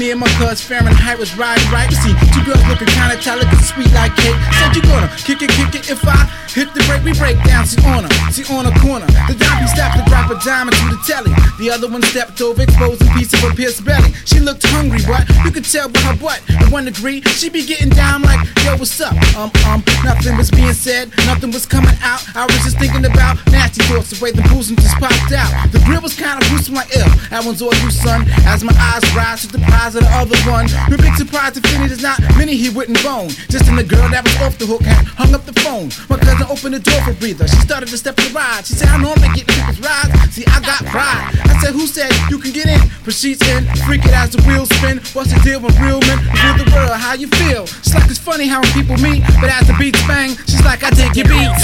Me and my cuz Fahrenheit was riding right. We see two girls looking kinda tight, looking sweet like cake. Said you gonna kick it if I hit the break. We break down, she on a corner. The donkey stopped to drop a dime into the telly. The other one stepped over, exposed a piece of her pierced belly. She looked hungry, but you could tell by her butt. To 1 degree, she be getting down like, yo, what's up? Nothing was being said, nothing was coming out. I was just thinking about nasty thoughts, the way the boozing just popped out. The grill was kinda gruesome like ill. That one's all you, son. As my eyes rise to the prize of the other one. No big surprise to Finny, there's not many he wouldn't bone. Just in the girl that was off the hook had hung up the phone. My cousin opened the door for a breather. She started to step to the ride. She said, I normally get people's rides. See, I got pride. I said, who said you can get in? Proceeds in, freak it as the wheels spin. What's the deal with real men? Feel the world, how you feel? She's like, it's funny how when people meet, but as the beats bang, she's like, I dig your beats.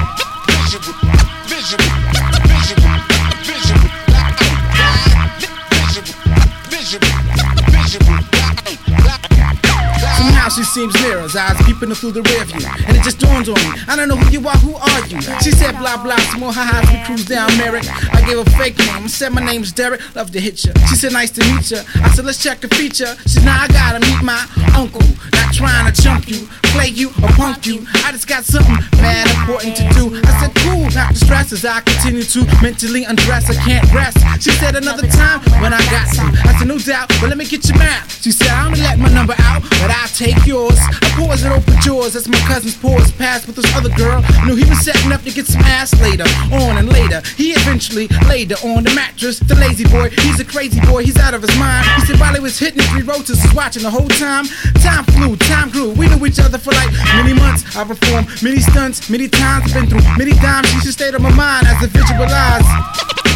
Somehow she seems near, as eyes peeping through the rear view. And it just dawns on me, I don't know who you are, who are you? She said blah blah, some more ha-has, we cruise down Merrick. I gave a fake name, I said my name's Derek, love to hit ya. She said nice to meet ya, I said let's check a feature. She said now I gotta meet my uncle. Not trying to chump you, play you, or punk you. I just got something mad important to do. I said cool, not to stress as I continue to mentally undress, I can't rest. She said another time when I got some. I said no doubt, but let me get your map. She said I'm gonna let my number out, but I'll take yours. I pause and open jaws as my cousin's pause passed with this other girl. Knew he was setting up to get some ass later on, and later he eventually laid her on the mattress. The lazy boy, he's a crazy boy, he's out of his mind. He said while he was hitting 3 rotors, was watching the whole time. Time flew, time grew. We knew each other for like many months. I performed many stunts, many times, been through many dimes. She should stay on my mind as I visualize.